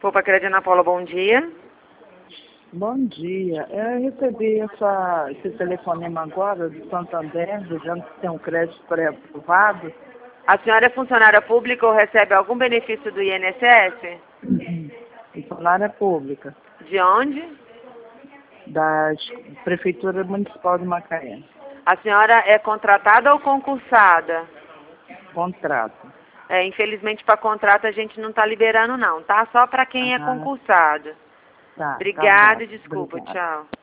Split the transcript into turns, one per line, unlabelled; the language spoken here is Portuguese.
Poupa Crédito Ana Paula, bom dia.
Bom dia. Eu recebi esse telefonema agora do Santander, dizendo que tem um crédito pré-aprovado.
A senhora é funcionária pública ou recebe algum benefício do INSS?
Funcionária pública,
De onde?
da Prefeitura Municipal de Macaé.
A senhora é contratada ou concursada?
Contrato.
Infelizmente, para contrato a gente não está liberando não, tá? Só para quem é concursado.
Tá,
Obrigada
tá
e
bom.
desculpa,
Obrigada.
tchau.